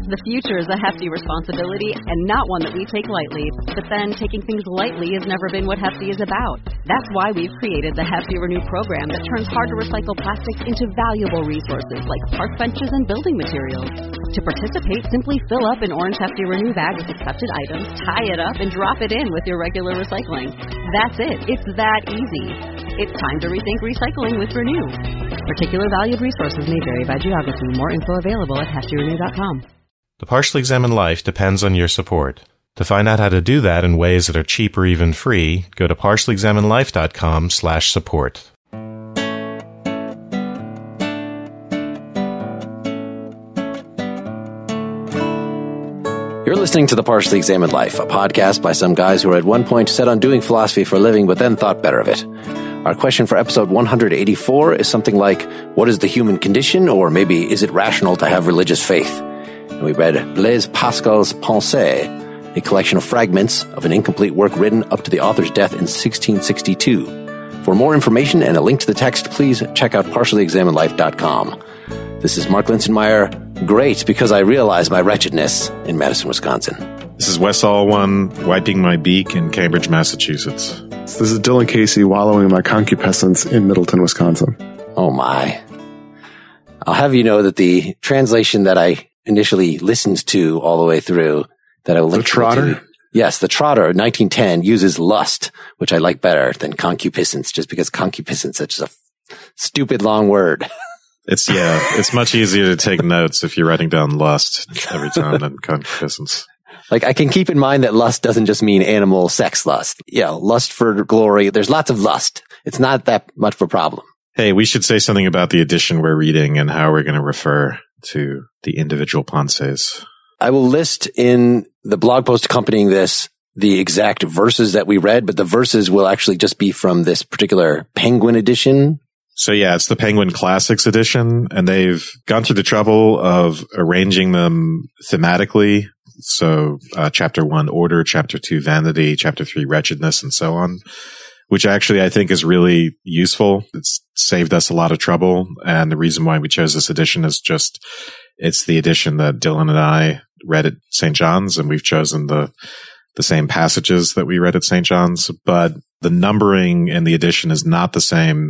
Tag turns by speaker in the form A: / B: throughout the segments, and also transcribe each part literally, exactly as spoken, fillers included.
A: The future is a hefty responsibility and not one that we take lightly. But then taking things lightly has never been what Hefty is about. That's why we've created the Hefty Renew program that turns hard-to-recycle plastics into valuable resources like park benches and building materials. To participate, simply fill up an orange Hefty Renew bag with accepted items, tie it up, and drop it in with your regular recycling. That's it. It's that easy. It's time to rethink recycling with Renew. Particular valued resources may vary by geography. More info available at hefty renew dot com.
B: The Partially Examined Life depends on your support. To find out how to do that in ways that are cheap or even free, go to partially examined life dot com slash support.
C: You're listening to The Partially Examined Life, a podcast by some guys who were at one point set on doing philosophy for a living, but then thought better of it. Our question for episode one hundred eighty-four is something like, what is the human condition? Or maybe, is it rational to have religious faith? And we read Blaise Pascal's Pensées, a collection of fragments of an incomplete work written up to the author's death in sixteen sixty-two. For more information and a link to the text, please check out partially examined life dot com. This is Mark Linsenmeyer. Great, because I realize my wretchedness in Madison, Wisconsin.
B: This is Wes Alwan, wiping my beak in Cambridge, Massachusetts.
D: This is Dylan Casey, wallowing in my concupiscence in Middleton, Wisconsin.
C: Oh my. I'll have you know that the translation that I initially listened to all the way through, that I will
D: The Trotter?
C: to, yes, the Trotter, nineteen ten, uses lust, which I like better than concupiscence, just because concupiscence is such a stupid long word.
B: It's, yeah, it's much easier to take notes if you're writing down lust every time than concupiscence.
C: Like, I can keep in mind that lust doesn't just mean animal sex lust. Yeah, lust for glory. There's lots of lust. It's not that much of a problem.
B: Hey, we should say something about the edition we're reading and how we're going to refer to the individual Pensées.
C: I will list in the blog post accompanying this the exact verses that we read, but the verses will actually just be from this particular Penguin edition.
B: So yeah, it's the Penguin Classics edition, and they've gone through the trouble of arranging them thematically. So uh, chapter one, order, chapter two, vanity, chapter three, wretchedness, and so on, which actually I think is really useful. It's saved us a lot of trouble. And the reason why we chose this edition is just, it's the edition that Dylan and I read at Saint John's, and we've chosen the, the same passages that we read at Saint John's, but the numbering in the edition is not the same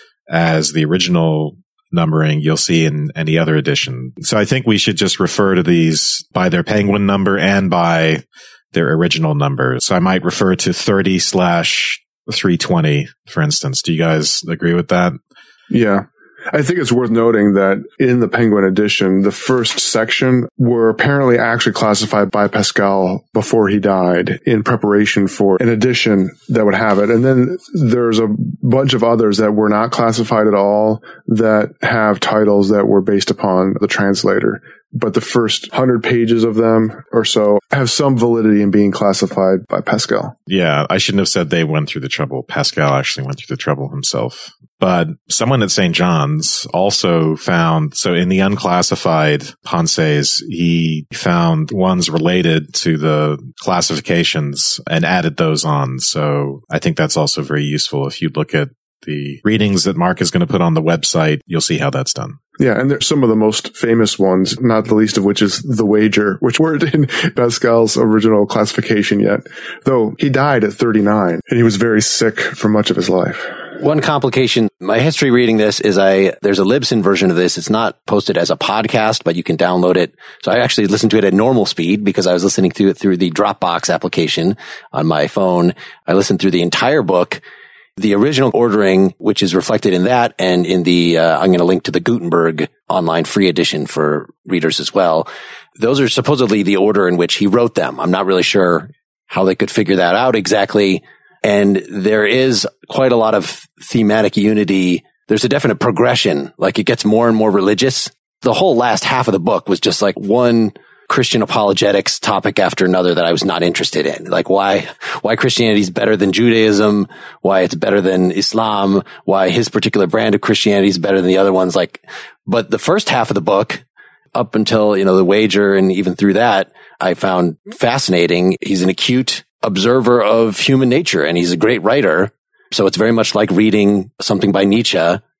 B: as the original numbering you'll see in any other edition. So I think we should just refer to these by their Penguin number and by their original number. So I might refer to thirty slash three twenty, for instance. Do you guys agree with that?
D: Yeah. I think it's worth noting that in the Penguin edition, the first section were apparently actually classified by Pascal before he died in preparation for an edition that would have it. And then there's a bunch of others that were not classified at all that have titles that were based upon the translator. But the first hundred pages of them or so have some validity in being classified by Pascal.
B: Yeah, I shouldn't have said they went through the trouble. Pascal actually went through the trouble himself. But someone at Saint John's also found, so in the unclassified Pensées, he found ones related to the classifications and added those on. So I think that's also very useful. If you look at the readings that Mark is going to put on the website, you'll see how that's done.
D: Yeah, and there's some of the most famous ones, not the least of which is The Wager, which weren't in Pascal's original classification yet, though he died at thirty-nine, and he was very sick for much of his life.
C: One complication, my history reading this is I, there's a Libsyn version of this. It's not posted as a podcast, but you can download it. So I actually listened to it at normal speed because I was listening to it through the Dropbox application on my phone. I listened through the entire book. The original ordering, which is reflected in that and in the, uh, I'm going to link to the Gutenberg online free edition for readers as well. Those are supposedly the order in which he wrote them. I'm not really sure how they could figure that out exactly. And there is quite a lot of thematic unity. There's a definite progression, like it gets more and more religious. The whole last half of the book was just like one Christian apologetics topic after another that I was not interested in. Like why, why Christianity is better than Judaism, why it's better than Islam, why his particular brand of Christianity is better than the other ones. Like, but the first half of the book, up until, you know, The Wager and even through that, I found fascinating. He's an acute observer of human nature and he's a great writer. So it's very much like reading something by Nietzsche.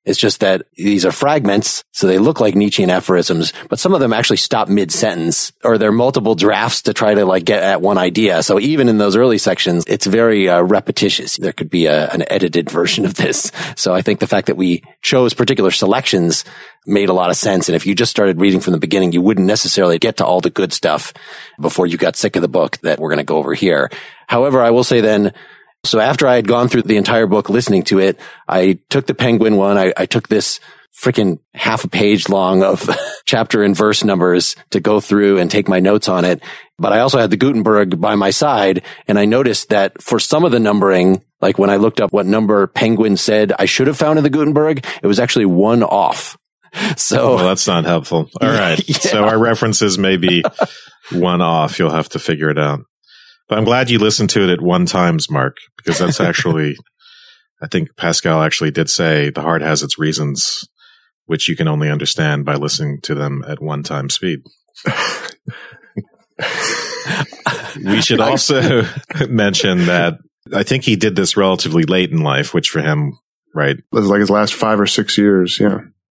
C: It's just that these are fragments, so they look like Nietzschean aphorisms, but some of them actually stop mid-sentence, or they're multiple drafts to try to like get at one idea. So even in those early sections, it's very uh, repetitious. There could be a, an edited version of this. So I think the fact that we chose particular selections made a lot of sense. And if you just started reading from the beginning, you wouldn't necessarily get to all the good stuff before you got sick of the book that we're going to go over here. However, I will say then, so after I had gone through the entire book listening to it, I took the Penguin one. I, I took this freaking half a page long of chapter and verse numbers to go through and take my notes on it. But I also had the Gutenberg by my side. And I noticed that for some of the numbering, like when I looked up what number Penguin said I should have found in the Gutenberg, it was actually one off. So
B: well, that's not helpful. All right. Yeah. So our references may be one off. You'll have to figure it out. But I'm glad you listened to it at one times, Mark, because that's actually, I think Pascal actually did say the heart has its reasons, which you can only understand by listening to them at one time speed. We should also mention that I think he did this relatively late in life, which for him, right?
D: It was like his last five or six years. Yeah.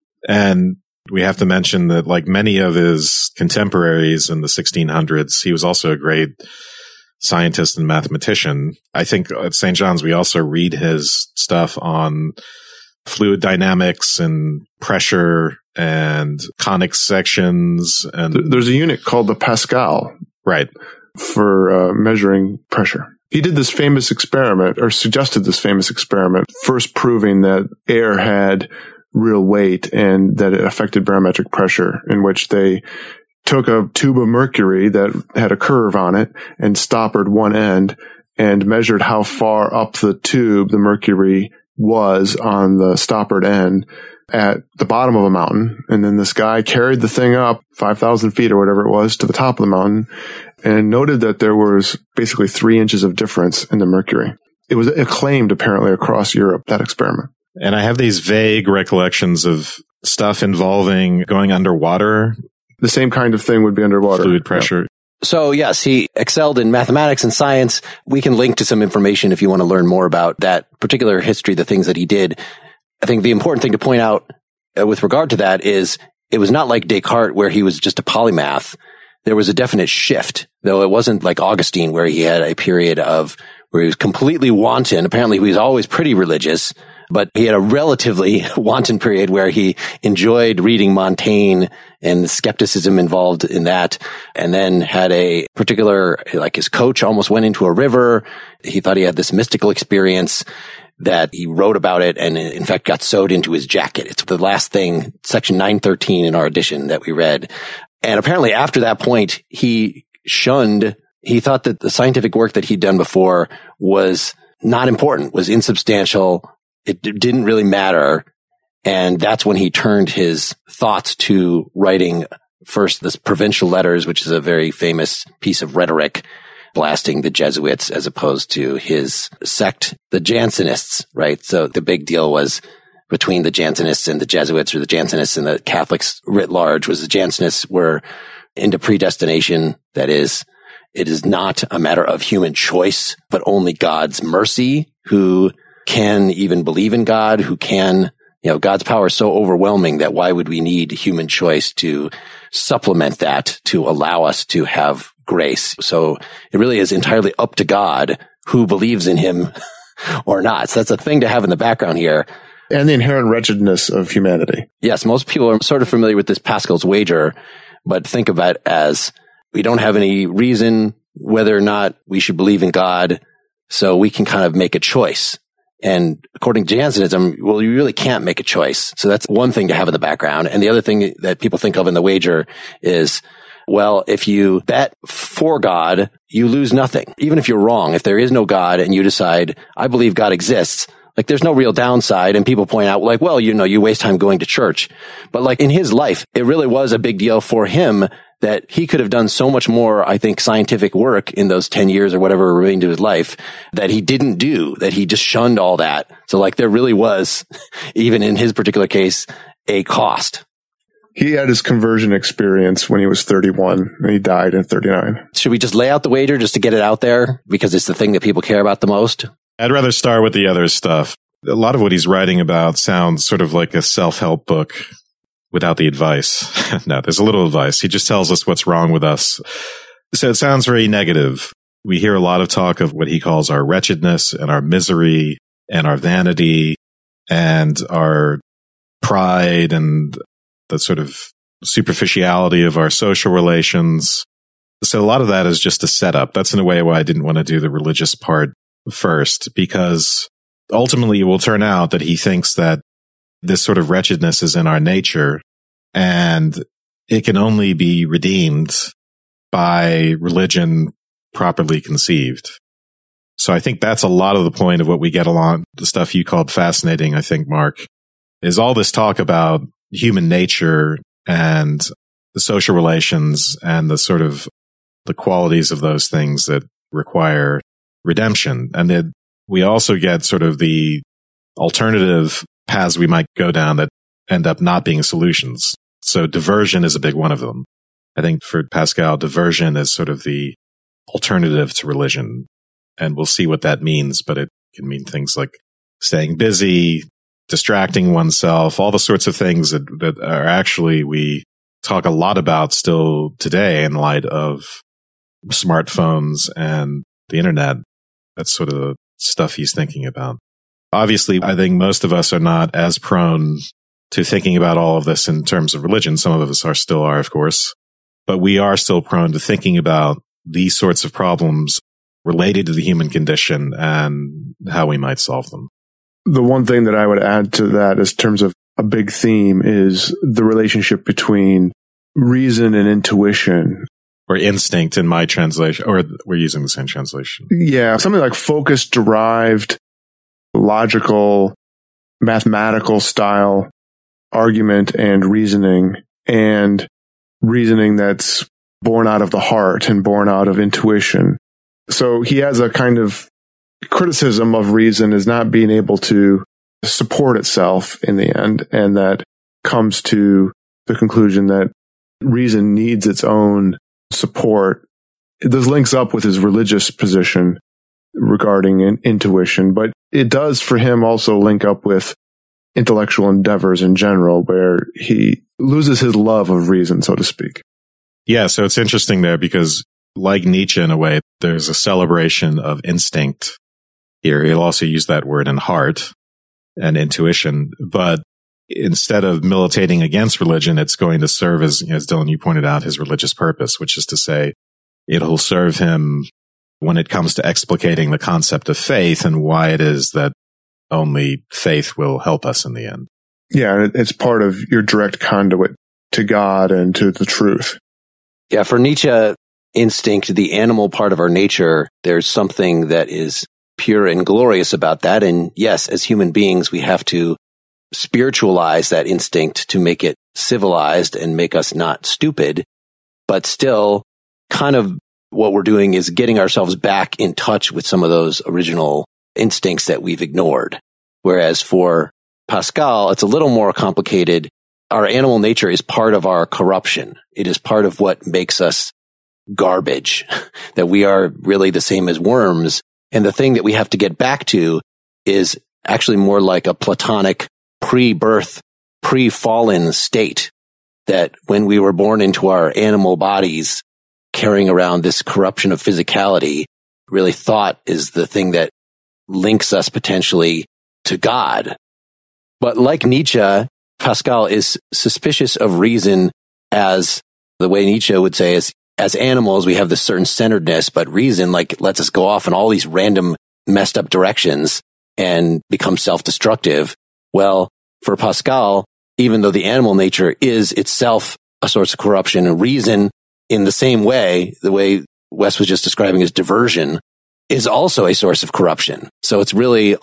B: And we have to mention that like many of his contemporaries in the sixteen hundreds, he was also a great scientist and mathematician. I think at Saint John's, we also read his stuff on fluid dynamics and pressure and conic sections. And
D: there's a unit called the Pascal.
B: Right.
D: For uh, measuring pressure. He did this famous experiment, or suggested this famous experiment, first proving that air had real weight and that it affected barometric pressure, in which they took a tube of mercury that had a curve on it and stoppered one end and measured how far up the tube the mercury was on the stoppered end at the bottom of a mountain. And then this guy carried the thing up five thousand feet or whatever it was to the top of the mountain and noted that there was basically three inches of difference in the mercury. It was acclaimed apparently across Europe, that experiment.
B: And I have these vague recollections of stuff involving going underwater.
D: The same kind of thing would be underwater.
B: Fluid pressure.
D: Yeah.
C: So yes, he excelled in mathematics and science. We can link to some information if you want to learn more about that particular history, the things that he did. I think the important thing to point out uh, with regard to that is it was not like Descartes where he was just a polymath. There was a definite shift, though it wasn't like Augustine where he had a period of where he was completely wanton. Apparently he was always pretty religious, but he had a relatively wanton period where he enjoyed reading Montaigne and the skepticism involved in that, and then had a particular, like his coach almost went into a river. He thought he had this mystical experience that he wrote about it and in fact got sewed into his jacket. It's the last thing, section nine thirteen in our edition that we read. And apparently after that point, he shunned, he thought that the scientific work that he'd done before was not important, was insubstantial. It didn't really matter. And that's when he turned his thoughts to writing first this Provincial Letters, which is a very famous piece of rhetoric, blasting the Jesuits as opposed to his sect, the Jansenists, right? So the big deal was between the Jansenists and the Jesuits, or the Jansenists and the Catholics writ large, was the Jansenists were into predestination. That is, it is not a matter of human choice, but only God's mercy. Who can even believe in God? Who can, you know, God's power is so overwhelming that why would we need human choice to supplement that, to allow us to have grace? So it really is entirely up to God who believes in him or not. So that's a thing to have in the background here.
D: And the inherent wretchedness of humanity.
C: Yes, most people are sort of familiar with this Pascal's wager, but think of it as we don't have any reason whether or not we should believe in God, so we can kind of make a choice. And according to Jansenism, well, you really can't make a choice. So that's one thing to have in the background. And the other thing that people think of in the wager is, well, if you bet for God, you lose nothing. Even if you're wrong, if there is no God and you decide, I believe God exists, like there's no real downside. And people point out, like, well, you know, you waste time going to church. But like in his life, it really was a big deal for him that he could have done so much more, I think, scientific work in those ten years or whatever remained of his life that he didn't do, that he just shunned all that. So like there really was, even in his particular case, a cost.
D: He had his conversion experience when he was thirty-one and he died at thirty-nine.
C: Should we just lay out the wager just to get it out there? Because it's the thing that people care about the most.
B: I'd rather start with the other stuff. a lot of what he's writing about sounds sort of like a self-help book without the advice. No, there's a little advice. He just tells us what's wrong with us. So it sounds very negative. We hear a lot of talk of what he calls our wretchedness and our misery and our vanity and our pride and the sort of superficiality of our social relations. So a lot of that is just a setup. That's in a way why I didn't want to do the religious part first, because ultimately it will turn out that he thinks that this sort of wretchedness is in our nature and it can only be redeemed by religion properly conceived. So I think that's a lot of the point of what we get along, the stuff you called fascinating, I think, Mark, is all this talk about human nature and the social relations and the sort of the qualities of those things that require redemption. And then we also get sort of the alternative paths we might go down that end up not being solutions. So diversion is a big one of them. I think for Pascal, diversion is sort of the alternative to religion. And we'll see what that means, but it can mean things like staying busy, distracting oneself, all the sorts of things that, that are actually we talk a lot about still today in light of smartphones and the internet. That's sort of the stuff he's thinking about. Obviously, I think most of us are not as prone to thinking about all of this in terms of religion. Some of us are still are, of course, but we are still prone to thinking about these sorts of problems related to the human condition and how we might solve them.
D: The one thing that I would add to that in terms of a big theme is the relationship between reason and intuition.
B: Or instinct in my translation, or we're using the same translation.
D: Yeah, something like focus derived, logical, mathematical style argument and reasoning, and reasoning that's born out of the heart and born out of intuition. So he has a kind of criticism of reason as not being able to support itself in the end, and that comes to the conclusion that reason needs its own support. This links up with his religious position regarding in- intuition, but it does for him also link up with intellectual endeavors in general, where he loses his love of reason, so to speak.
B: Yeah, so it's interesting there because, like Nietzsche in a way, there's a celebration of instinct here. He'll also use that word in heart and intuition, but instead of militating against religion, it's going to serve as, as Dylan, you pointed out, his religious purpose, which is to say it'll serve him when it comes to explicating the concept of faith and why it is that only faith will help us in the end.
D: Yeah, it's part of your direct conduit to God and to the truth.
C: Yeah, for Nietzsche, instinct, the animal part of our nature, there's something that is pure and glorious about that. And yes, as human beings, we have to spiritualize that instinct to make it civilized and make us not stupid. But still, kind of what we're doing is getting ourselves back in touch with some of those original instincts that we've ignored. Whereas for Pascal, it's a little more complicated. Our animal nature is part of our corruption. It is part of what makes us garbage, that we are really the same as worms. And the thing that we have to get back to is actually more like a Platonic pre-birth, pre-fallen state, that when we were born into our animal bodies, carrying around this corruption of physicality, really thought is the thing that links us potentially to God. But like Nietzsche, Pascal is suspicious of reason as the way Nietzsche would say is, as animals, we have this certain centeredness, but reason like lets us go off in all these random messed up directions and become self-destructive. Well, for Pascal, even though the animal nature is itself a source of corruption, and reason in the same way, the way Wes was just describing as diversion, is also a source of corruption. So it's really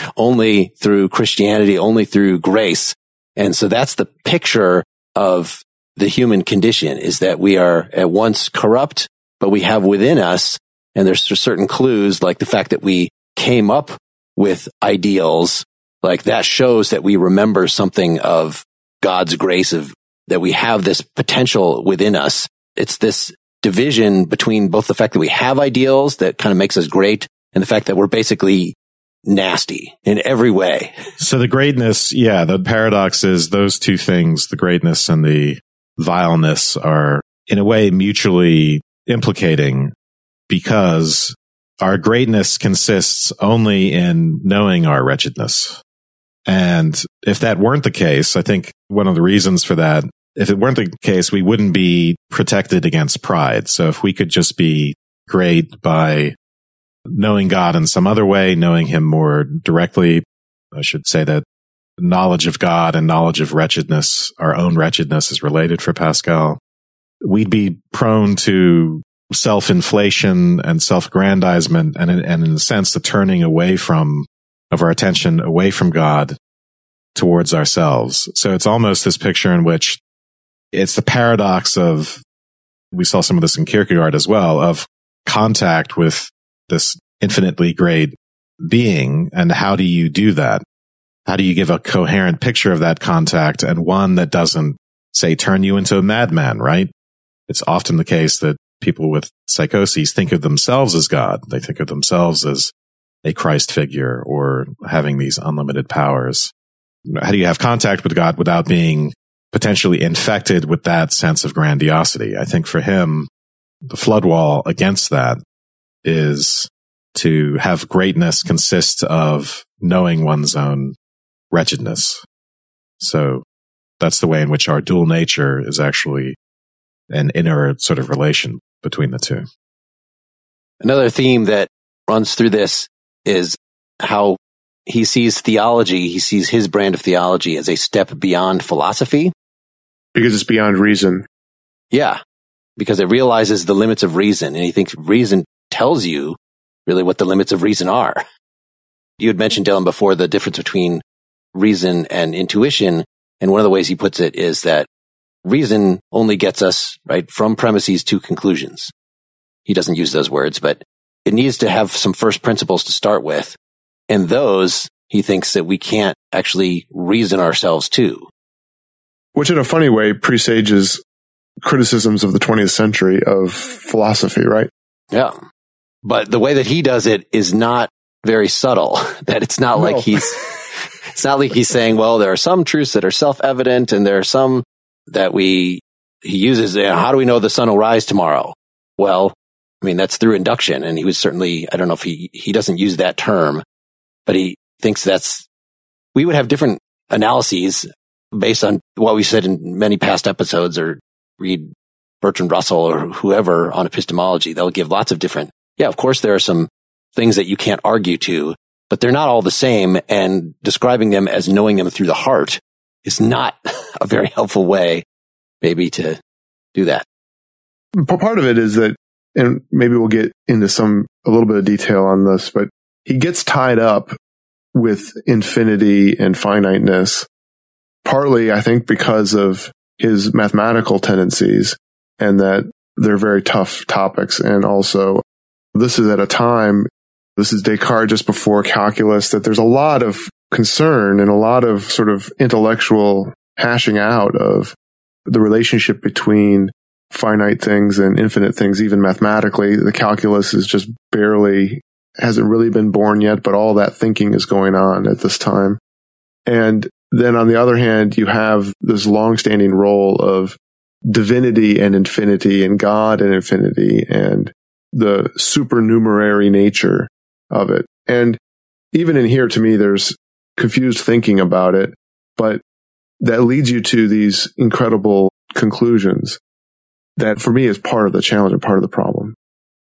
C: only through Christianity, only through grace. And so that's the picture of the human condition, is that we are at once corrupt, but we have within us, and there's certain clues like the fact that we came up with ideals, like that shows that we remember something of God's grace, of that we have this potential within us. It's this division between both the fact that we have ideals that kind of makes us great and the fact that we're basically nasty in every way.
B: So the greatness, yeah, the paradox is those two things, the greatness and the vileness, are in a way mutually implicating, because our greatness consists only in knowing our wretchedness. And if that weren't the case, I think one of the reasons for that, if it weren't the case, we wouldn't be protected against pride. So if we could just be great by knowing God in some other way, knowing him more directly, I should say that knowledge of God and knowledge of wretchedness, our own wretchedness, is related for Pascal. We'd be prone to self-inflation and self-aggrandizement, and, and in a sense, the turning away from, of our attention away from God towards ourselves. So it's almost this picture in which it's the paradox of, we saw some of this in Kierkegaard as well, of contact with this infinitely great being. And how do you do that? How do you give a coherent picture of that contact, and one that doesn't, say, turn you into a madman, right? It's often the case that people with psychoses think of themselves as God. They think of themselves as a Christ figure or having these unlimited powers. How do you have contact with God without being potentially infected with that sense of grandiosity? I think for him, the flood wall against that is to have greatness consist of knowing one's own wretchedness. So that's the way in which our dual nature is actually an inner sort of relation between the two.
C: Another theme that runs through this is how he sees theology, he sees his brand of theology as a step beyond philosophy.
D: Because it's beyond reason.
C: Yeah, because it realizes the limits of reason, and he thinks reason tells you really what the limits of reason are. You had mentioned, Dylan, before the difference between reason and intuition, and one of the ways he puts it is that reason only gets us, right, from premises to conclusions. He doesn't use those words, but it needs to have some first principles to start with. And those, he thinks that we can't actually reason ourselves to.
D: Which in a funny way presages criticisms of the twentieth century of philosophy, right?
C: Yeah. But the way that he does it is not very subtle, that it's not no. like he's, it's not like he's saying, well, there are some truths that are self-evident and there are some that we, he uses, you know, how do we know the sun will rise tomorrow? Well, I mean, that's through induction. And he was certainly, I don't know if he, he doesn't use that term, but he thinks that's, we would have different analyses based on what we said in many past episodes, or read Bertrand Russell or whoever on epistemology. They'll give lots of different, yeah, of course there are some things that you can't argue to, but they're not all the same. And describing them as knowing them through the heart is not a very helpful way, maybe, to do that.
D: Part of it is that, and maybe we'll get into some, a little bit of detail on this, but he gets tied up with infinity and finiteness, partly, I think, because of his mathematical tendencies, and that they're very tough topics. And also, this is at a time, this is Descartes just before calculus, that there's a lot of concern and a lot of sort of intellectual hashing out of the relationship between finite things and infinite things, even mathematically. The calculus is just barely, hasn't really been born yet, but all that thinking is going on at this time. And then on the other hand, you have this long-standing role of divinity and infinity, and God and infinity, and the supernumerary nature of it. And even in here, to me, there's confused thinking about it, but that leads you to these incredible conclusions that, for me, is part of the challenge and part of the problem.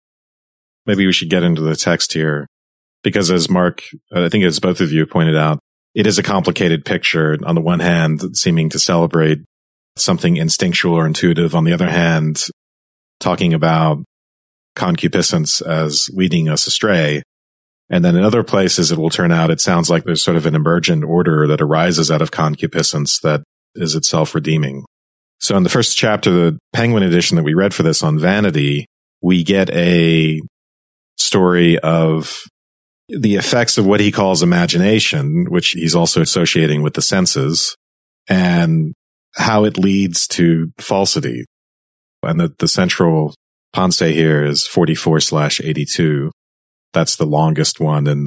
B: Maybe we should get into the text here, because as Mark, I think as both of you pointed out, it is a complicated picture. On the one hand, seeming to celebrate something instinctual or intuitive. On the other hand, talking about concupiscence as leading us astray. And then in other places, it will turn out, it sounds like there's sort of an emergent order that arises out of concupiscence that is itself redeeming. So in the first chapter, the Penguin edition that we read for this on vanity, we get a story of the effects of what he calls imagination, which he's also associating with the senses, and how it leads to falsity. And the, the central pensée here is forty-four slash eighty-two. That's the longest one in the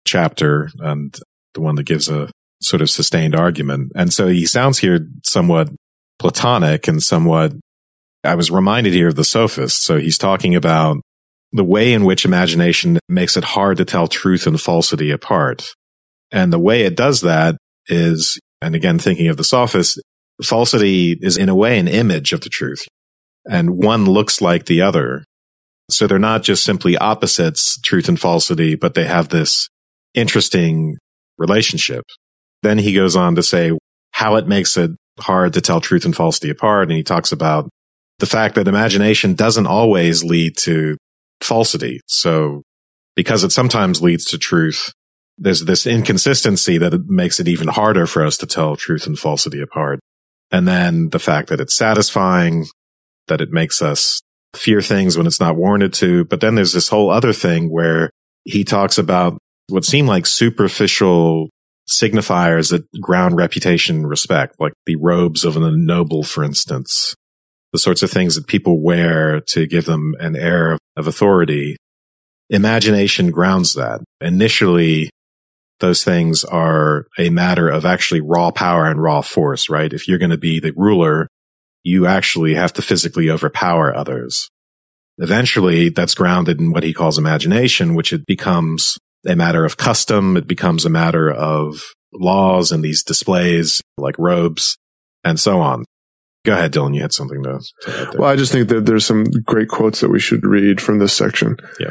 B: chapter and the one that gives a sort of sustained argument. And so he sounds here somewhat Platonic and somewhat, I was reminded here of the sophist. So he's talking about the way in which imagination makes it hard to tell truth and falsity apart. And the way it does that is, and again, thinking of the sophist, falsity is in a way an image of the truth. And one looks like the other. So they're not just simply opposites, truth and falsity, but they have this interesting relationship. Then he goes on to say how it makes it hard to tell truth and falsity apart. And he talks about the fact that imagination doesn't always lead to falsity. So because it sometimes leads to truth, there's this inconsistency that it makes it even harder for us to tell truth and falsity apart. And then the fact that it's satisfying, that it makes us fear things when it's not warranted to. But then there's this whole other thing where he talks about what seem like superficial signifiers that ground reputation and respect, like the robes of a noble, for instance, the sorts of things that people wear to give them an air of, of authority. Imagination grounds that. Initially, those things are a matter of actually raw power and raw force, right? If you're going to be the ruler, you actually have to physically overpower others. Eventually, that's grounded in what he calls imagination, which it becomes a matter of custom. It becomes a matter of laws and these displays like robes and so on. Go ahead, Dylan. You had something to, to add there.
D: Well, I just think that there's some great quotes that we should read from this section.
B: Yeah.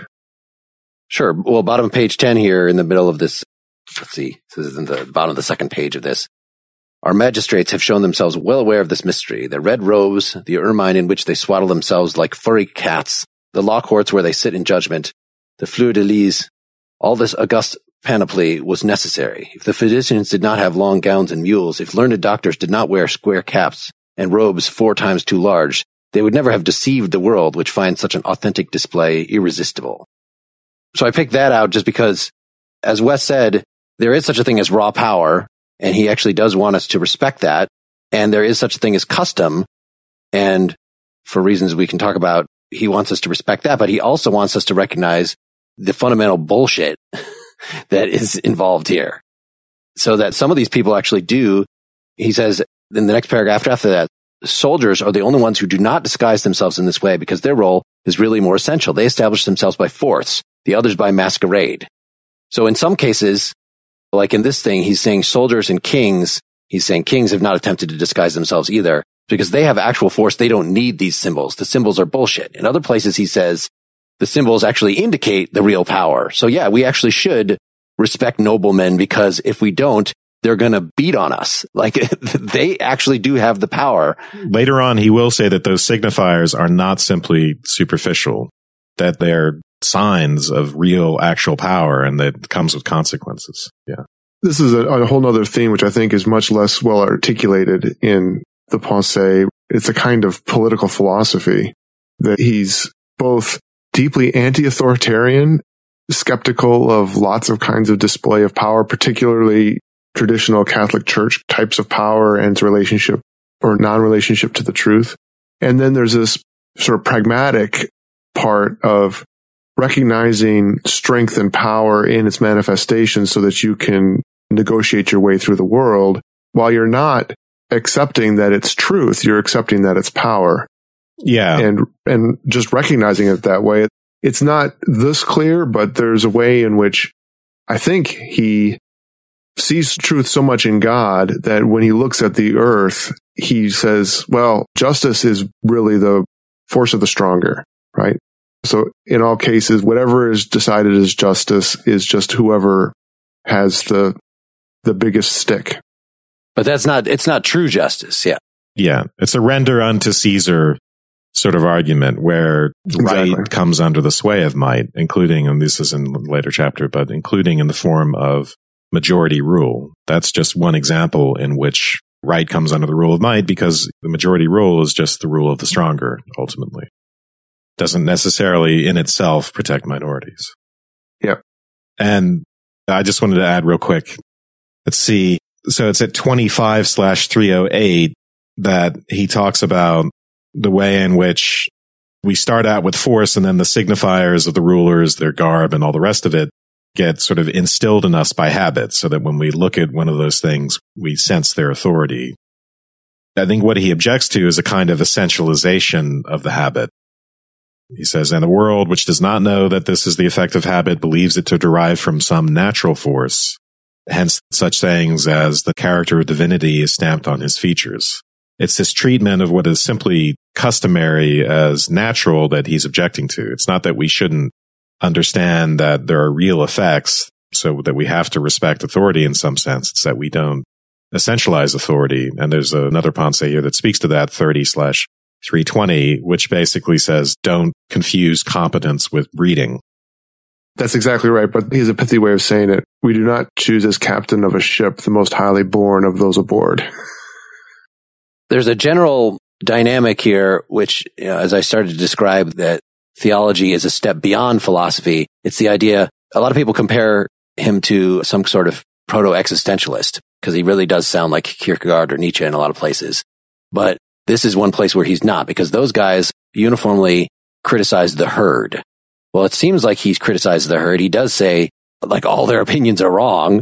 C: Sure. Well, bottom of page ten here in the middle of this, let's see, this is in the bottom of the second page of this. Our magistrates have shown themselves well aware of this mystery. The red robes, the ermine in which they swaddle themselves like furry cats, the law courts where they sit in judgment, the fleur-de-lis, all this august panoply was necessary. If the physicians did not have long gowns and mules, if learned doctors did not wear square caps and robes four times too large, they would never have deceived the world, which finds such an authentic display irresistible. So I picked that out just because, as Wes said, there is such a thing as raw power, and he actually does want us to respect that. And there is such a thing as custom. And for reasons we can talk about, he wants us to respect that, but he also wants us to recognize the fundamental bullshit that is involved here. So that some of these people actually do, he says in the next paragraph after that, soldiers are the only ones who do not disguise themselves in this way because their role is really more essential. They establish themselves by force, the others by masquerade. So in some cases, like in this thing, he's saying soldiers and kings, he's saying kings have not attempted to disguise themselves either because they have actual force. They don't need these symbols. The symbols are bullshit. In other places, he says the symbols actually indicate the real power. So yeah, we actually should respect noblemen because if we don't, they're going to beat on us. Like they actually do have the power.
B: Later on, he will say that those signifiers are not simply superficial, that they're signs of real actual power and that comes with consequences. Yeah.
D: This is a, a whole other theme, which I think is much less well articulated in the Pensée. It's a kind of political philosophy that he's both deeply anti-authoritarian, skeptical of lots of kinds of display of power, particularly traditional Catholic Church types of power and its relationship or non-relationship to the truth. And then there's this sort of pragmatic part of recognizing strength and power in its manifestation so that you can negotiate your way through the world while you're not accepting that it's truth, you're accepting that it's power.
B: Yeah.
D: And, and just recognizing it that way. It's not this clear, but there's a way in which I think he sees truth so much in God that when he looks at the earth, he says, well, justice is really the force of the stronger, right? So in all cases, whatever is decided as justice is just whoever has the the biggest stick.
C: But that's not, it's not true justice. Yeah.
B: Yeah. It's a render unto Caesar sort of argument where
D: Exactly.
B: right comes under the sway of might, including, and this is in a later chapter, but including in the form of majority rule. That's just one example in which right comes under the rule of might because the majority rule is just the rule of the stronger, ultimately. Doesn't necessarily in itself protect minorities.
D: Yep.
B: And I just wanted to add real quick. Let's see. So it's at twenty-five slash three oh eight that he talks about the way in which we start out with force and then the signifiers of the rulers, their garb and all the rest of it get sort of instilled in us by habit, so that when we look at one of those things, we sense their authority. I think what he objects to is a kind of essentialization of the habit. He says, and a world which does not know that this is the effect of habit believes it to derive from some natural force. Hence, such sayings as the character of divinity is stamped on his features. It's this treatment of what is simply customary as natural that he's objecting to. It's not that we shouldn't understand that there are real effects, so that we have to respect authority in some sense. It's that we don't essentialize authority. And there's another Pensée here that speaks to that, thirty slash three twenty, which basically says, don't confuse competence with breeding.
D: That's exactly right, but he has a pithy way of saying it. We do not choose as captain of a ship the most highly born of those aboard.
C: There's a general dynamic here, which, you know, as I started to describe, that theology is a step beyond philosophy. It's the idea, a lot of people compare him to some sort of proto-existentialist, because he really does sound like Kierkegaard or Nietzsche in a lot of places. But this is one place where he's not, because those guys uniformly criticize the herd. Well, it seems like he's criticized the herd. He does say, like, all their opinions are wrong.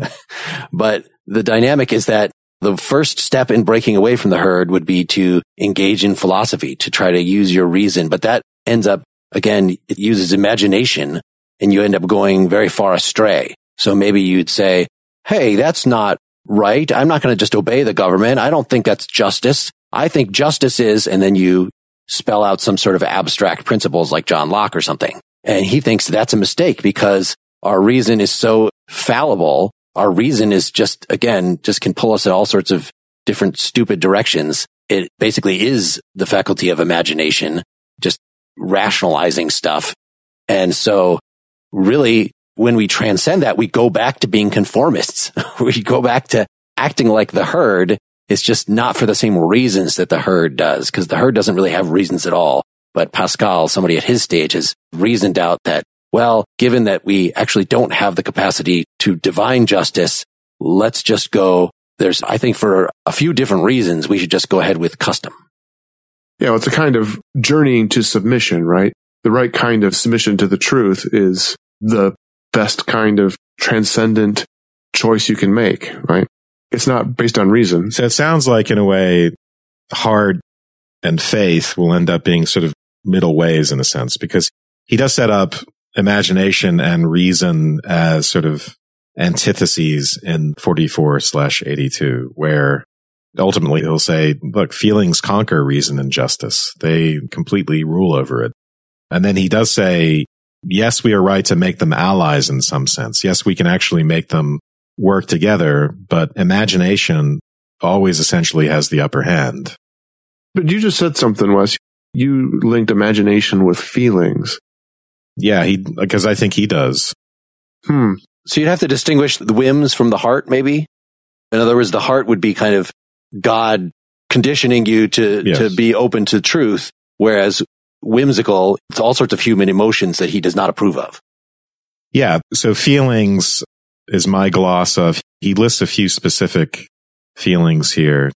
C: But the dynamic is that the first step in breaking away from the herd would be to engage in philosophy, to try to use your reason. But that ends up, again, it uses imagination, and you end up going very far astray. So maybe you'd say, hey, that's not right. I'm not going to just obey the government. I don't think that's justice. I think justice is, and then you spell out some sort of abstract principles like John Locke or something. And he thinks that's a mistake because our reason is so fallible. Our reason is just, again, just can pull us in all sorts of different stupid directions. It basically is the faculty of imagination, just rationalizing stuff. And so really, when we transcend that, we go back to being conformists. We go back to acting like the herd. It's just not for the same reasons that the herd does, because the herd doesn't really have reasons at all. But Pascal, somebody at his stage, has reasoned out that, well, given that we actually don't have the capacity to divine justice, let's just go, there's, I think for a few different reasons, we should just go ahead with custom.
D: Yeah, well, it's a kind of journeying to submission, right? The right kind of submission to the truth is the best kind of transcendent choice you can make, right? It's not based on reason.
B: So it sounds like, in a way, heart and faith will end up being sort of middle ways in a sense, because he does set up imagination and reason as sort of antitheses in forty-four slash eighty-two, where ultimately he'll say, look, feelings conquer reason and justice. They completely rule over it. And then he does say, yes, we are right to make them allies in some sense. Yes, we can actually make them work together, but imagination always essentially has the upper hand.
D: But you just said something, Wes. You linked imagination with feelings.
B: Yeah, he, because I think he does.
D: Hmm.
C: So you'd have to distinguish the whims from the heart, maybe? In other words, the heart would be kind of God conditioning you to,
B: yes.
C: to be open to truth, whereas whimsical, it's all sorts of human emotions that he does not approve of.
B: Yeah, so feelings is my gloss of, he lists a few specific feelings here.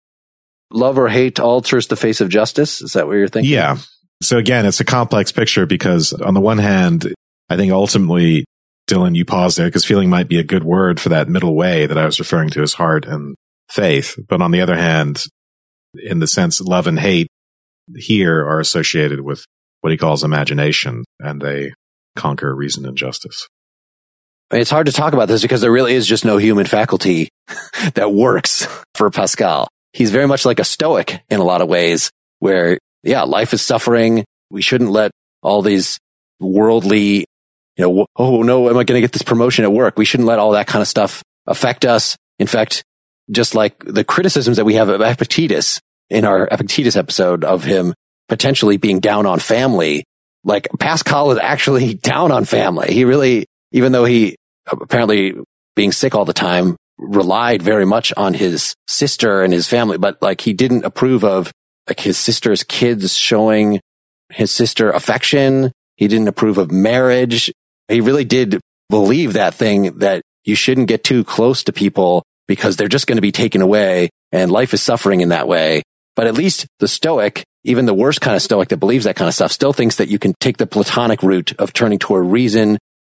C: Love or hate alters the face of justice? Is that what you're thinking?
B: Yeah. So again, it's a complex picture because on the one hand, I think ultimately, Dylan, you pause there because feeling might be a good word for that middle way that I was referring to as heart and faith. But on the other hand, in the sense love and hate here are associated with what he calls imagination, and they conquer reason and justice.
C: It's hard to talk about this because there really is just no human faculty that works for Pascal. He's very much like a Stoic in a lot of ways, where, yeah, life is suffering. We shouldn't let all these worldly, you know, oh no, am I going to get this promotion at work? We shouldn't let all that kind of stuff affect us. In fact, just like the criticisms that we have of Epictetus in our Epictetus episode of him potentially being down on family, like Pascal is actually down on family. He really, even though he apparently being sick all the time, relied very much on his sister and his family, but like he didn't approve of like his sister's kids showing his sister affection. He didn't approve of marriage. He really did believe that thing that you shouldn't get too close to people because they're just going to be taken away and life is suffering in that way. But at least the Stoic, even the worst kind of Stoic that believes that kind of stuff, still thinks that you can take the Platonic route of turning toward reason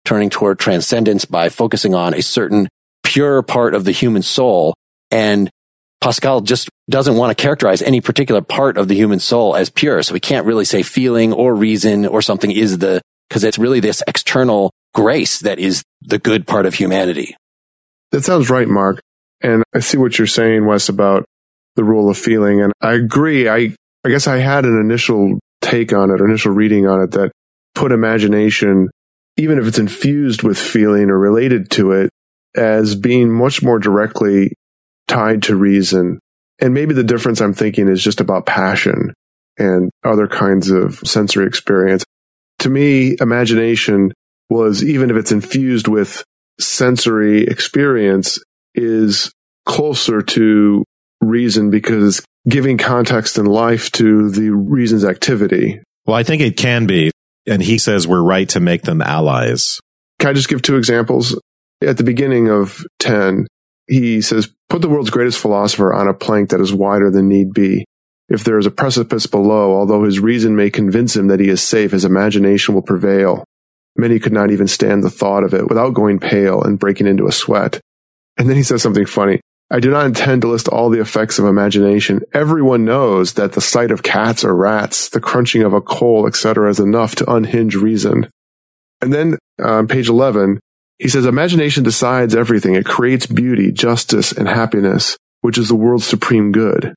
C: turning toward transcendence by focusing on a certain pure part of the human soul. And Pascal just doesn't want to characterize any particular part of the human soul as pure. So we can't really say feeling or reason or something is the, because it's really this external grace that is the good part of humanity.
D: That sounds right, Mark. And I see what you're saying, Wes, about the role of feeling. And I agree. I, I guess I had an initial take on it, or initial reading on it, that put imagination, even if it's infused with feeling or related to it, as being much more directly tied to reason. And maybe the difference I'm thinking is just about passion and other kinds of sensory experience. To me, imagination was, even if it's infused with sensory experience, is closer to reason because it's giving context and life to the reason's activity.
B: Well, I think it can be. And he says we're right to make them allies.
D: Can I just give two examples? At the beginning of ten, he says, put the world's greatest philosopher on a plank that is wider than need be. If there is a precipice below, although his reason may convince him that he is safe, his imagination will prevail. Many could not even stand the thought of it without going pale and breaking into a sweat. And then he says something funny. I do not intend to list all the effects of imagination. Everyone knows that the sight of cats or rats, the crunching of a coal, et cetera, is enough to unhinge reason. And then on page eleven, he says, imagination decides everything. It creates beauty, justice, and happiness, which is the world's supreme good.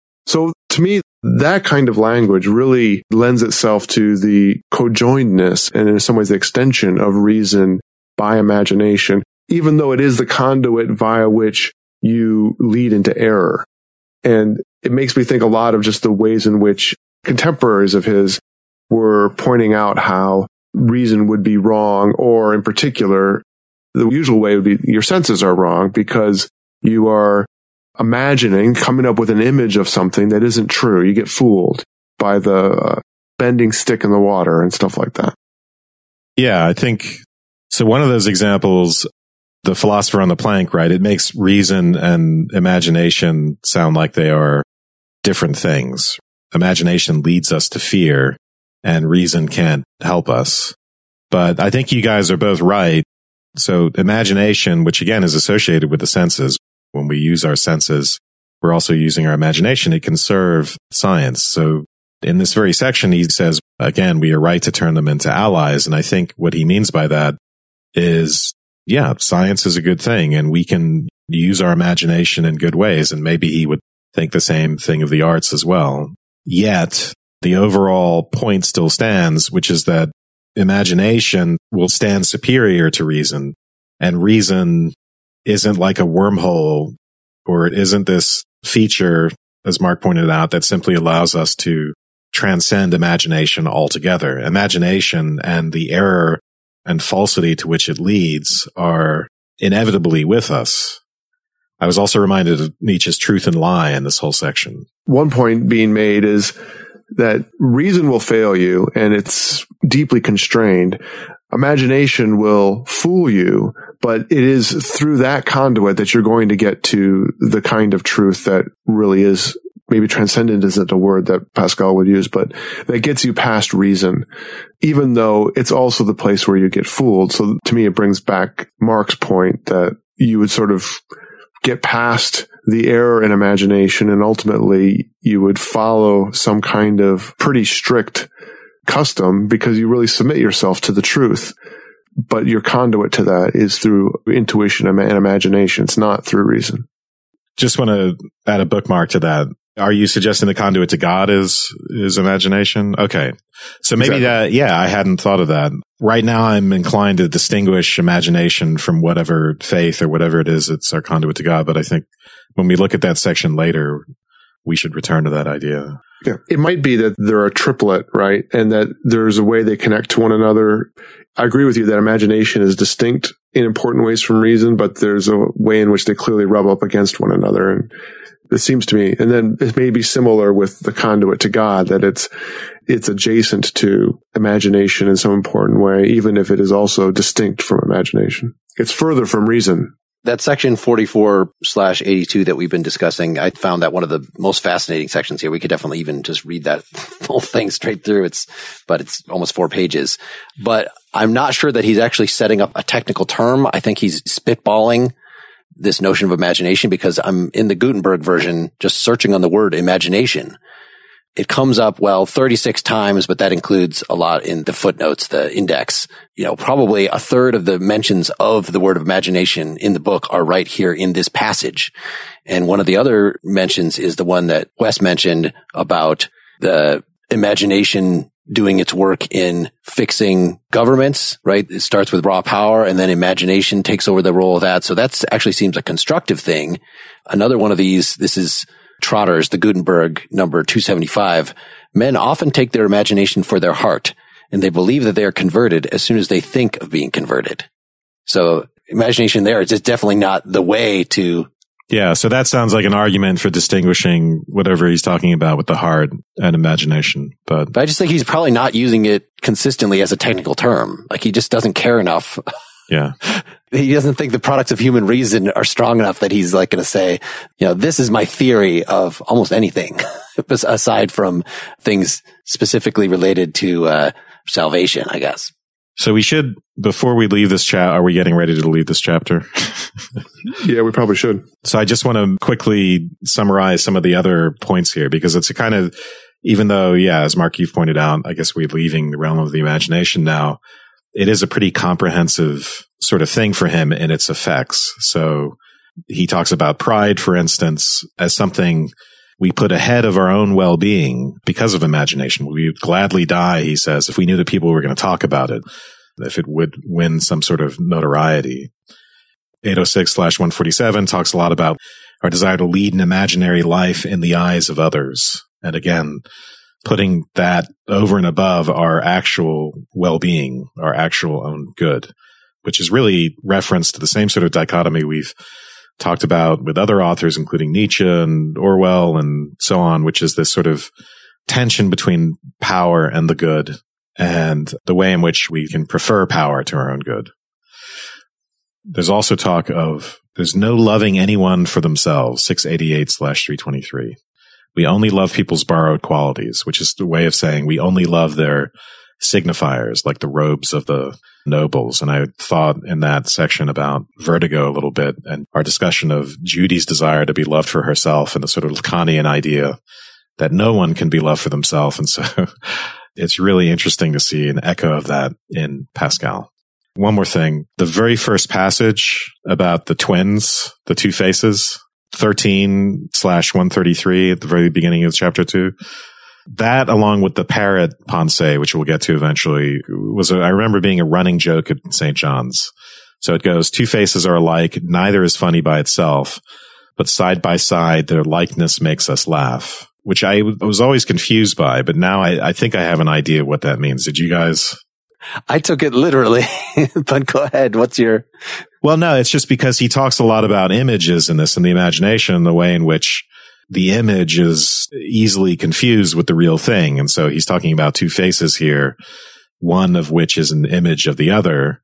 D: So to me, that kind of language really lends itself to the cojoinedness and in some ways the extension of reason by imagination, even though it is the conduit via which you lead into error. And it makes me think a lot of just the ways in which contemporaries of his were pointing out how reason would be wrong, or in particular, the usual way would be your senses are wrong because you are imagining, coming up with an image of something that isn't true. You get fooled by the uh, bending stick in the water and stuff like that.
B: Yeah, I think so. One of those examples, the philosopher on the plank, right? It makes reason and imagination sound like they are different things. Imagination leads us to fear and reason can't help us. But I think you guys are both right. So imagination, which again is associated with the senses, when we use our senses, we're also using our imagination. It can serve science. So in this very section, he says, again, we are right to turn them into allies. And I think what he means by that is, yeah, science is a good thing and we can use our imagination in good ways. And maybe he would think the same thing of the arts as well. Yet the overall point still stands, which is that imagination will stand superior to reason, and reason isn't like a wormhole, or it isn't this feature, as Mark pointed out, that simply allows us to transcend imagination altogether. Imagination and the error and falsity to which it leads are inevitably with us. I was also reminded of Nietzsche's Truth and Lie in this whole section.
D: One point being made is that reason will fail you and it's deeply constrained. Imagination will fool you, but it is through that conduit that you're going to get to the kind of truth that really is, maybe transcendent isn't a word that Pascal would use, but that gets you past reason, even though it's also the place where you get fooled. So to me, it brings back Mark's point that you would sort of get past the error in imagination and ultimately you would follow some kind of pretty strict custom because you really submit yourself to the truth. But your conduit to that is through intuition and imagination. It's not through reason.
B: Just want to add a bookmark to that. Are you suggesting the conduit to God is, is imagination? Okay. So maybe exactly. that, yeah, I hadn't thought of that. Right now I'm inclined to distinguish imagination from whatever faith or whatever it is it's our conduit to God. But I think when we look at that section later, we should return to that idea.
D: Yeah. It might be that they're a triplet, right? And that there's a way they connect to one another. I agree with you that imagination is distinct in important ways from reason, but there's a way in which they clearly rub up against one another. And it seems to me, and then it may be similar with the conduit to God, that it's, it's adjacent to imagination in some important way, even if it is also distinct from imagination. It's further from reason.
C: That section forty-four slash eighty-two that we've been discussing, I found that one of the most fascinating sections here. We could definitely even just read that whole thing straight through. It's, but it's almost four pages. But I'm not sure that he's actually setting up a technical term. I think he's spitballing this notion of imagination, because I'm in the Gutenberg version just searching on the word imagination. It comes up, well, thirty-six times, but that includes a lot in the footnotes, the index. You know, probably a third of the mentions of the word of imagination in the book are right here in this passage. And one of the other mentions is the one that Wes mentioned about the imagination doing its work in fixing governments, right? It starts with raw power, and then imagination takes over the role of that. So that's actually seems a constructive thing. Another one of these, this is Trotter's, the Gutenberg number two seventy-five. Men often take their imagination for their heart, and they believe that they are converted as soon as they think of being converted. So imagination there is just definitely not the way to.
B: Yeah. So that sounds like an argument for distinguishing whatever he's talking about with the heart and imagination. But,
C: but I just think he's probably not using it consistently as a technical term. Like, he just doesn't care enough.
B: Yeah.
C: He doesn't think the products of human reason are strong enough that he's like going to say, you know, this is my theory of almost anything aside from things specifically related to uh, salvation, I guess.
B: So we should, before we leave this chat, are we getting ready to leave this chapter?
D: Yeah, we probably should.
B: So I just want to quickly summarize some of the other points here, because it's a kind of, even though, yeah, as Mark, you've pointed out, I guess we're leaving the realm of the imagination now. It is a pretty comprehensive sort of thing for him in its effects. So he talks about pride, for instance, as something we put ahead of our own well-being because of imagination. We would gladly die, he says, if we knew that people were going to talk about it, if it would win some sort of notoriety. eight oh six slash one forty-seven talks a lot about our desire to lead an imaginary life in the eyes of others. And again, putting that over and above our actual well-being, our actual own good, which is really reference to the same sort of dichotomy we've talked about with other authors, including Nietzsche and Orwell and so on, which is this sort of tension between power and the good, and the way in which we can prefer power to our own good. There's also talk of there's no loving anyone for themselves, six eighty-eight slash three twenty-three. We only love people's borrowed qualities, which is the way of saying we only love their signifiers, like the robes of the nobles. And I thought in that section about vertigo a little bit, and our discussion of Judy's desire to be loved for herself, and the sort of Lacanian idea that no one can be loved for themselves. And so it's really interesting to see an echo of that in Pascal. One more thing. The very first passage about the twins, the two faces, thirteen slash one thirty-three at the very beginning of chapter two. That, along with the parrot pensée, which we'll get to eventually, was, a, I remember being a running joke at Saint John's. So it goes, two faces are alike, neither is funny by itself, but side by side, their likeness makes us laugh, which I was always confused by, but now I, I think I have an idea what that means. Did you guys?
C: I took it literally, but go ahead. What's your...
B: Well, no, it's just because he talks a lot about images in this and the imagination, the way in which the image is easily confused with the real thing. And so he's talking about two faces here, one of which is an image of the other.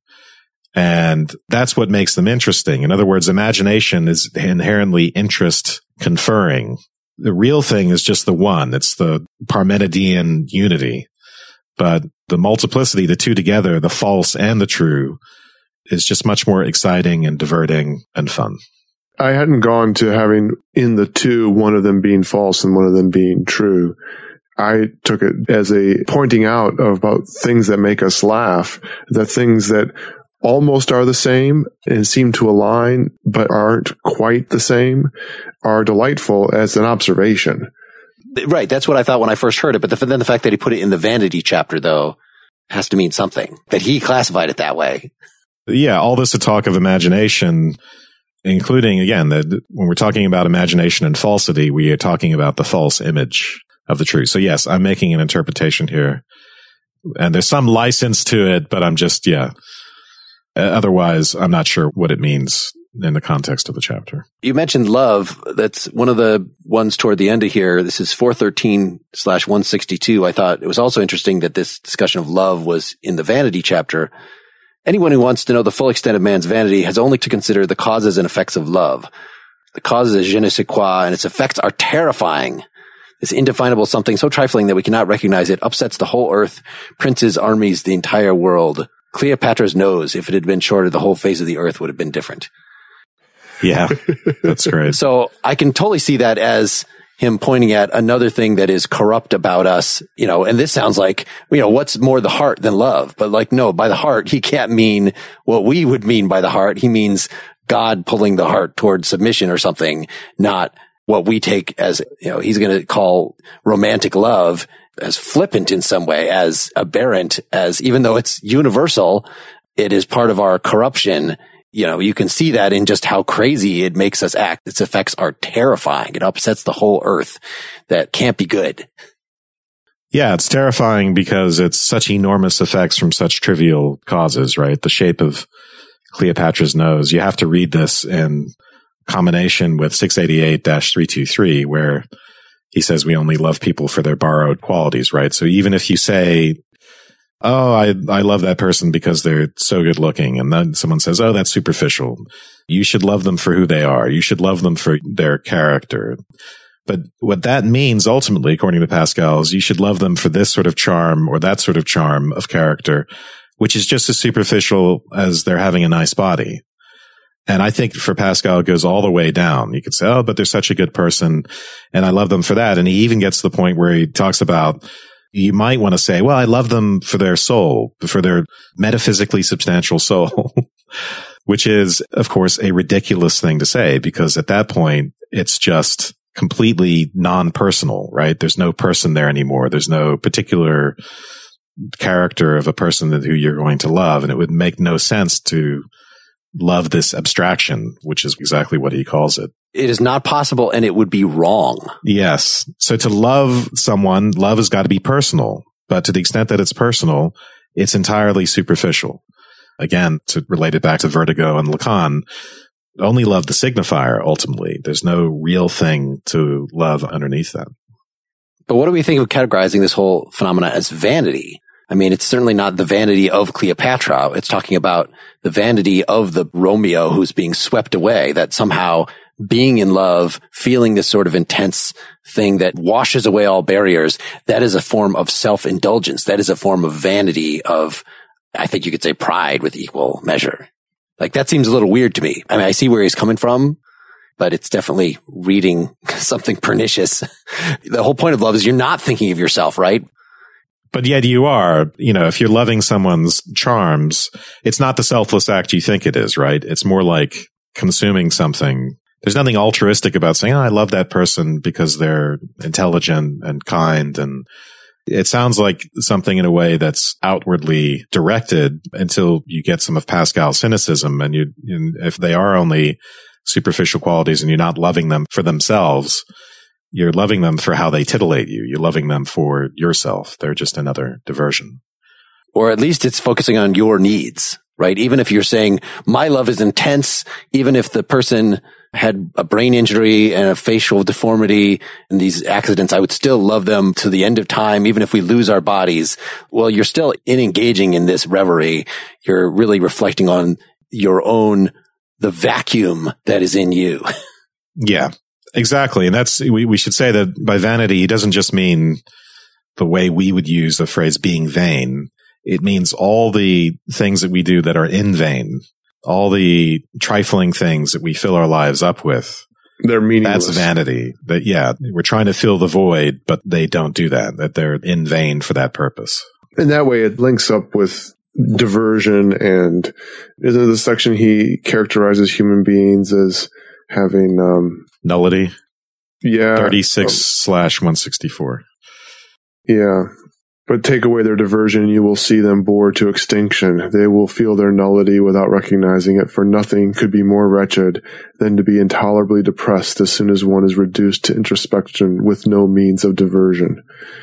B: And that's what makes them interesting. In other words, imagination is inherently interest conferring. The real thing is just the one. It's the Parmenidean unity. But the multiplicity, the two together, the false and the true, is just much more exciting and diverting and fun.
D: I hadn't gone to having in the two, one of them being false and one of them being true. I took it as a pointing out of about things that make us laugh, the things that almost are the same and seem to align, but aren't quite the same, are delightful as an observation.
C: Right. That's what I thought when I first heard it. But the, then the fact that he put it in the vanity chapter, though, has to mean something, that he classified it that way.
B: Yeah. All this to talk of imagination, including, again, that when we're talking about imagination and falsity, we are talking about the false image of the truth. So yes, I'm making an interpretation here, and there's some license to it, but I'm just, yeah. Otherwise, I'm not sure what it means in the context of the chapter.
C: You mentioned love. That's one of the ones toward the end of here. This is four thirteen slash one sixty-two. I thought it was also interesting that this discussion of love was in the vanity chapter. Anyone who wants to know the full extent of man's vanity has only to consider the causes and effects of love. The causes is je ne sais quoi, and its effects are terrifying. This indefinable something so trifling that we cannot recognize it upsets the whole earth, princes, armies, the entire world. Cleopatra's nose, if it had been shorter, the whole face of the earth would have been different.
B: Yeah, that's great.
C: So I can totally see that as him pointing at another thing that is corrupt about us, you know, and this sounds like, you know, what's more the heart than love? But like, no, by the heart, he can't mean what we would mean by the heart. He means God pulling the heart towards submission or something, not what we take as, you know, he's going to call romantic love as flippant in some way, as aberrant, as even though it's universal, it is part of our corruption. You know, you can see that in just how crazy it makes us act. Its effects are terrifying. It upsets the whole earth. That can't be good.
B: Yeah, it's terrifying because it's such enormous effects from such trivial causes, right? The shape of Cleopatra's nose. You have to read this in combination with six eighty-eight dash three twenty-three, where he says we only love people for their borrowed qualities, right? So even if you say, oh, I, I love that person because they're so good looking. And then someone says, oh, that's superficial. You should love them for who they are. You should love them for their character. But what that means ultimately, according to Pascal, is you should love them for this sort of charm or that sort of charm of character, which is just as superficial as they're having a nice body. And I think for Pascal, it goes all the way down. You could say, oh, but they're such a good person and I love them for that. And he even gets to the point where he talks about, you might want to say, well, I love them for their soul, for their metaphysically substantial soul, which is, of course, a ridiculous thing to say because at that point, it's just completely non-personal, right? There's no person there anymore. There's no particular character of a person that, who you're going to love. And it would make no sense to love this abstraction, which is exactly what he calls it.
C: It is not possible and it would be wrong.
B: Yes. So to love someone, love has got to be personal. But to the extent that it's personal, it's entirely superficial. Again, to relate it back to Vertigo and Lacan, only love the signifier, ultimately. There's no real thing to love underneath that.
C: But what do we think of categorizing this whole phenomena as vanity? I mean, it's certainly not the vanity of Cleopatra. It's talking about the vanity of the Romeo who's being swept away, that somehow being in love, feeling this sort of intense thing that washes away all barriers, that is a form of self-indulgence. That is a form of vanity, of, I think you could say, pride with equal measure. Like, that seems a little weird to me. I mean, I see where he's coming from, but it's definitely reading something pernicious. The whole point of love is you're not thinking of yourself, right?
B: But yet you are, you know, if you're loving someone's charms, it's not the selfless act you think it is, right? It's more like consuming something. There's nothing altruistic about saying, oh, I love that person because they're intelligent and kind. And it sounds like something in a way that's outwardly directed until you get some of Pascal's cynicism. And you, and if they are only superficial qualities and you're not loving them for themselves, you're loving them for how they titillate you. You're loving them for yourself. They're just another diversion.
C: Or at least it's focusing on your needs, right? Even if you're saying, my love is intense, even if the person had a brain injury and a facial deformity and these accidents, I would still love them to the end of time, even if we lose our bodies. Well, you're still in engaging in this reverie. You're really reflecting on your own, the vacuum that is in you.
B: Yeah. Exactly. And that's, we, we should say that by vanity, he doesn't just mean the way we would use the phrase being vain. It means all the things that we do that are in vain, all the trifling things that we fill our lives up with.
D: They're meaningless.
B: That's vanity. That, yeah, we're trying to fill the void, but they don't do that, that they're in vain for that purpose.
D: And that way it links up with diversion. And isn't the section he characterizes human beings as having, um,
B: nullity.
D: Yeah.
B: thirty-six slash one sixty-four.
D: Yeah. But take away their diversion, you will see them bored to extinction. They will feel their nullity without recognizing it, for nothing could be more wretched than to be intolerably depressed as soon as one is reduced to introspection with no means of diversion.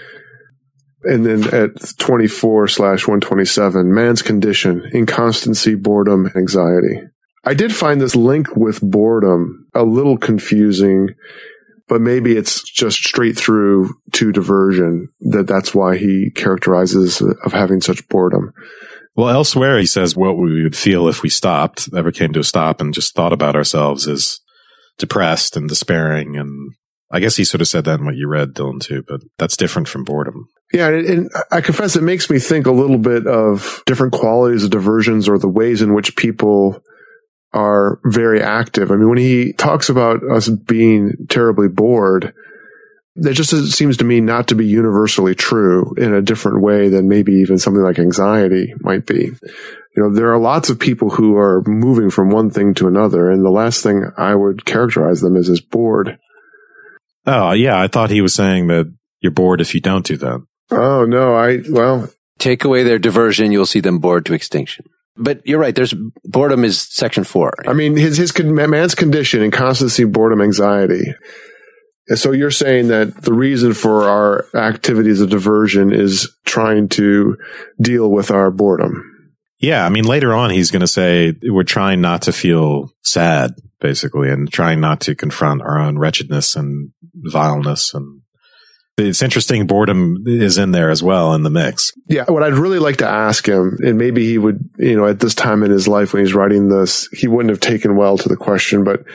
D: And then at twenty-four slash one twenty-seven, man's condition, inconstancy, boredom, anxiety. I did find this link with boredom a little confusing, but maybe it's just straight through to diversion, that that's why he characterizes of having such boredom.
B: Well, elsewhere, he says what we would feel if we stopped, ever came to a stop and just thought about ourselves as depressed and despairing. And I guess he sort of said that in what you read, Dylan, too, but that's different from boredom.
D: Yeah, and, and I confess it makes me think a little bit of different qualities of diversions or the ways in which people are very active. I mean, when he talks about us being terribly bored, that just seems to me not to be universally true in a different way than maybe even something like anxiety might be. You know, there are lots of people who are moving from one thing to another, and the last thing I would characterize them as is bored.
B: Oh, yeah, I thought he was saying that you're bored if you don't do that.
D: Oh, no, I, well.
C: Take away their diversion, you'll see them bored to extinction. But you're right, there's, boredom is section four.
D: I mean, his, his, man's condition and constancy, boredom, anxiety. So you're saying that the reason for our activities of diversion is trying to deal with our boredom.
B: Yeah, I mean, later on, he's going to say we're trying not to feel sad, basically, and trying not to confront our own wretchedness and vileness. And it's interesting, boredom is in there as well in the mix.
D: Yeah, what I'd really like to ask him, and maybe he would, you know, at this time in his life when he's writing this, he wouldn't have taken well to the question, but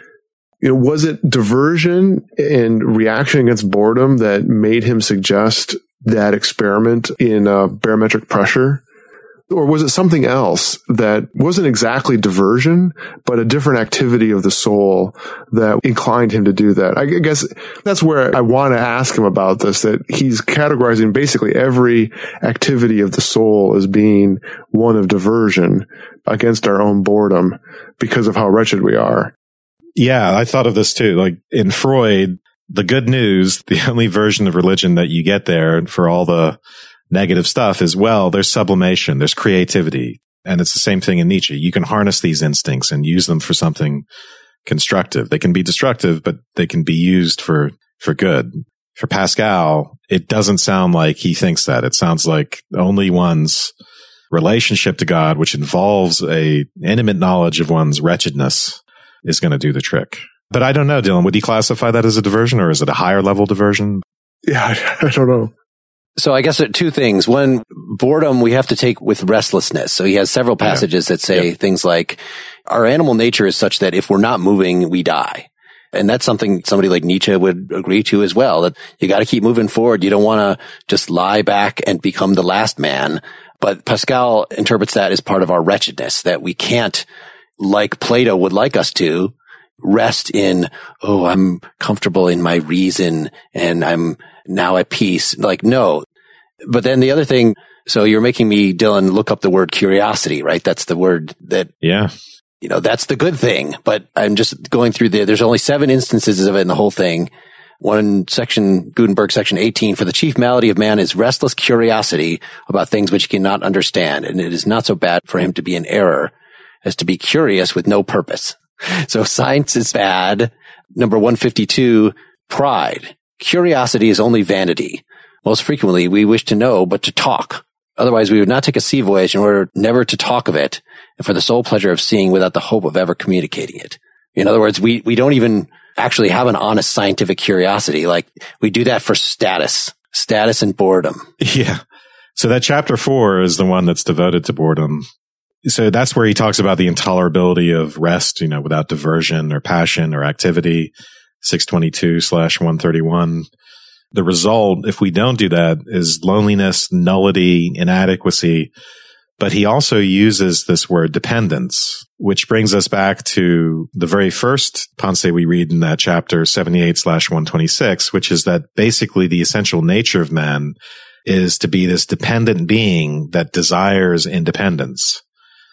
D: you know, was it diversion and reaction against boredom that made him suggest that experiment in uh, barometric pressure? Or was it something else that wasn't exactly diversion, but a different activity of the soul that inclined him to do that? I guess that's where I want to ask him about this, that he's categorizing basically every activity of the soul as being one of diversion against our own boredom because of how wretched we are.
B: Yeah, I thought of this too. Like in Freud, the good news, the only version of religion that you get there for all the negative stuff is, well, there's sublimation, there's creativity. And it's the same thing in Nietzsche. You can harness these instincts and use them for something constructive. They can be destructive, but they can be used for, for good. For Pascal, it doesn't sound like he thinks that. It sounds like only one's relationship to God, which involves a intimate knowledge of one's wretchedness, is going to do the trick. But I don't know, Dylan, would he classify that as a diversion or is it a higher level diversion?
D: Yeah, I don't know.
C: So I guess there are two things. One, boredom we have to take with restlessness. So he has several passages yeah. that say yeah. things like, our animal nature is such that if we're not moving, we die. And that's something somebody like Nietzsche would agree to as well, that you got to keep moving forward. You don't want to just lie back and become the last man. But Pascal interprets that as part of our wretchedness, that we can't, like Plato would like us to, rest in, oh, I'm comfortable in my reason and I'm now at peace. Like, no. But then the other thing, so you're making me, Dylan, look up the word curiosity, right? That's the word that,
B: yeah,
C: you know, that's the good thing. But I'm just going through the, there's only seven instances of it in the whole thing. One section, Gutenberg section eighteen, for the chief malady of man is restless curiosity about things which he cannot understand. And it is not so bad for him to be in error as to be curious with no purpose. So science is bad. Number one fifty-two, pride. Curiosity is only vanity. Most frequently, we wish to know, but to talk. Otherwise, we would not take a sea voyage in order never to talk of it, and for the sole pleasure of seeing without the hope of ever communicating it. In other words, we, we don't even actually have an honest scientific curiosity. Like, we do that for status, status and boredom.
B: Yeah. So that chapter four is the one that's devoted to boredom. So that's where he talks about the intolerability of rest, you know, without diversion or passion or activity, six twenty-two slash one thirty-one. The result, if we don't do that, is loneliness, nullity, inadequacy. But he also uses this word dependence, which brings us back to the very first pensée we read in that chapter seventy-eight slash one twenty-six, which is that basically the essential nature of man is to be this dependent being that desires independence.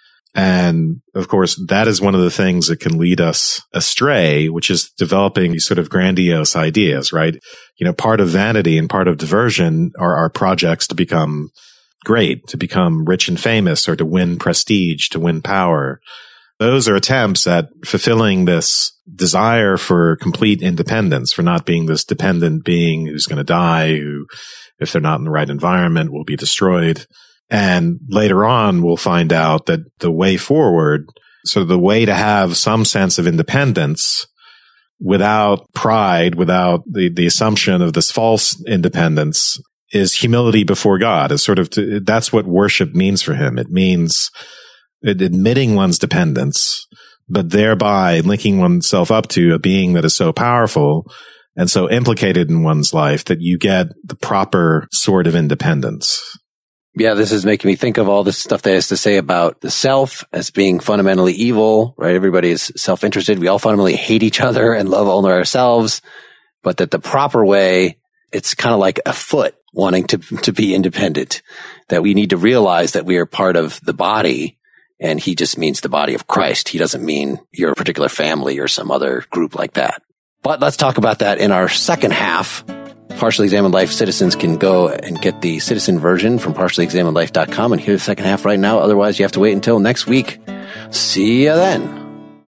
B: And of course, that is one of the things that can lead us astray, which is developing these sort of grandiose ideas, right? You know, part of vanity and part of diversion are our projects to become great, to become rich and famous, or to win prestige, to win power. Those are attempts at fulfilling this desire for complete independence, for not being this dependent being who's going to die, who, if they're not in the right environment, will be destroyed. And later on, we'll find out that the way forward, so the way to have some sense of independence without pride, without the, the assumption of this false independence, is humility before God. Is sort of to, that's what worship means for him. It means admitting one's dependence, but thereby linking oneself up to a being that is so powerful and so implicated in one's life that you get the proper sort of independence.
C: Yeah, this is making me think of all this stuff that has to say about the self as being fundamentally evil, right? Everybody is self-interested. We all fundamentally hate each other and love only ourselves, but that the proper way, it's kind of like a foot wanting to, to be independent, that we need to realize that we are part of the body, and he just means the body of Christ. He doesn't mean your particular family or some other group like that. But let's talk about that in our second half. Partially Examined Life citizens can go and get the citizen version from partially examined life dot com and hear the second half right now. Otherwise, you have to wait until next week. See you then.